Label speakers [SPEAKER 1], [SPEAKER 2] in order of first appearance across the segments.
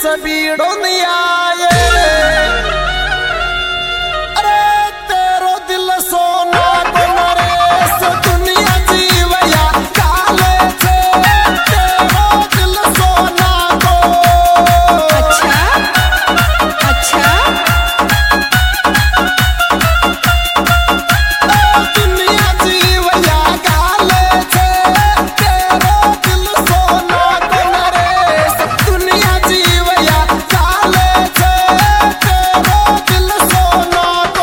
[SPEAKER 1] सबीड़ो नहीं आए। अरे तेरो दिल सोना को नरेश दुनिया जीवया काले थे, तेरो दिल सोना को।
[SPEAKER 2] अच्छा अच्छा
[SPEAKER 1] दुनिया जीवया काले थे, तेरो दिल सोना को नरेश दुनिया जीवया काले थे, तेरो दिल सोना को।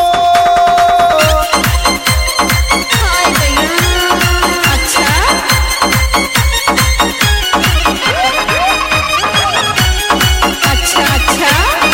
[SPEAKER 2] हाय भैया अच्छा अच्छा अच्छा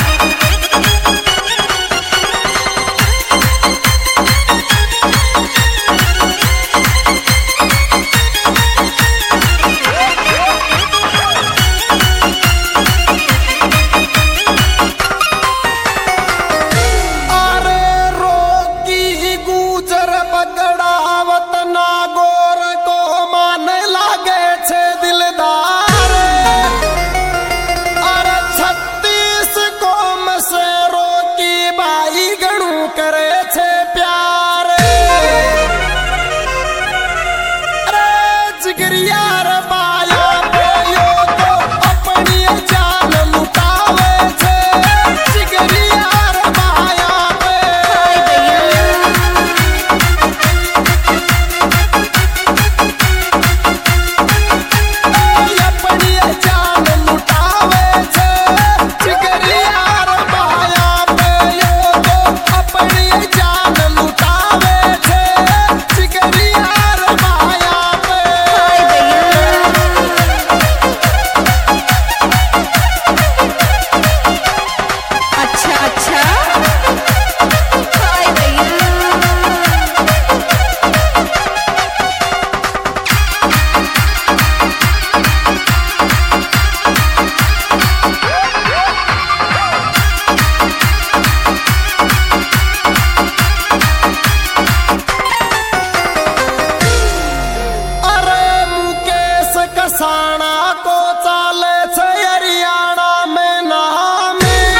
[SPEAKER 1] अरे रोगी गुजर बगड़ावत नागोर को माने लागे छे दिलदार। अरे 36 कोम से रोकी बाई गणू करे छे प्यार। अरे जिगरिया रे बाया पे यो तो अपनी जान लुटावे छे, जिगरिया रे बाया पे। अपनी जान लुटावे छे, जिगरिया रे बाया पे यो तो अपनी जान लुटावे छे, जिगरिया रे बाया पे।
[SPEAKER 2] अच्छा अच्छा हाय भैया
[SPEAKER 1] अरे मुकेश कसाना को चाले छे हरियाणा में नाम।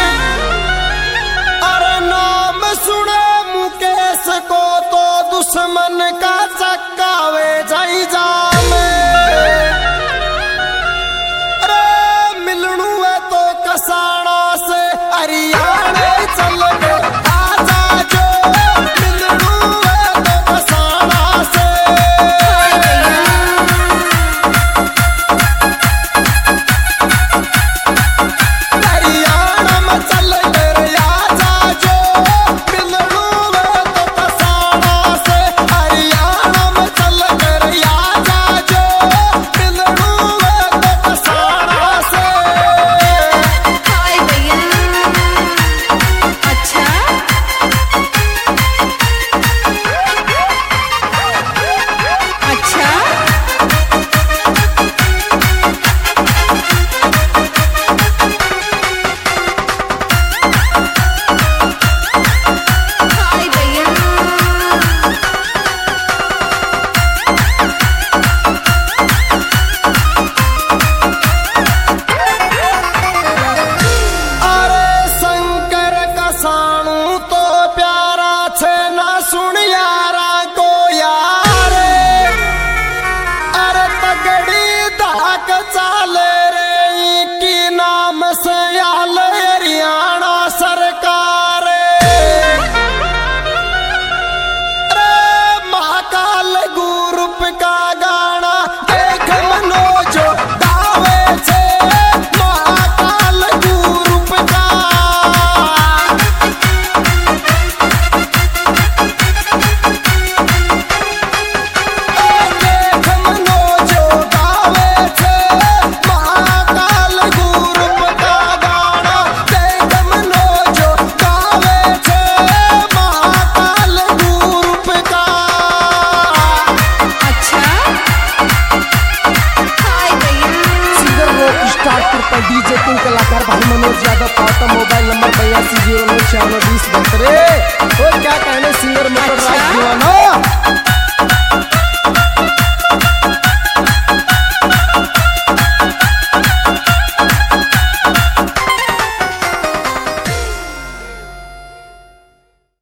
[SPEAKER 1] अरे नाम सुने मुकेश को तो दुश्मन का चक्कावे जाई जामे। अरे मिलनू है तो कसाना से हरियाणा चल गए आजा जो, मिलनू है तो कसाना से। हरियाणा में चल गए आजा जो, मिलनू है तो कसाना से। हरियाणा में चल गए आजा जो, मिलनू है तो कसाना से।
[SPEAKER 2] हाय भैया अच्छा अच्छा हाय भैया
[SPEAKER 1] अरे शंकर कसाणू तो प्यारा छे ना सुन यारा को यार। अरे तगड़ी धाक चाले रे की नाम से आल हरियाणा सरकार। अरे महाकाल ग्रुप का गाना देख मनोजो गावे छे, महाकाल ग्रुप का। देख मनोजो गावे छे, महाकाल ग्रुप का गाना। देख मनोजो गावे छे, महाकाल ग्रुप का।
[SPEAKER 2] अच्छा हाय भैया
[SPEAKER 3] singer rock star triple DJ king कलाकार भाई मनोज यादव पाता मोबाइल नंबर 8209962072। ओ क्या कहने सिंगर मोटर राज
[SPEAKER 2] अच्छा।
[SPEAKER 3] दीवाना।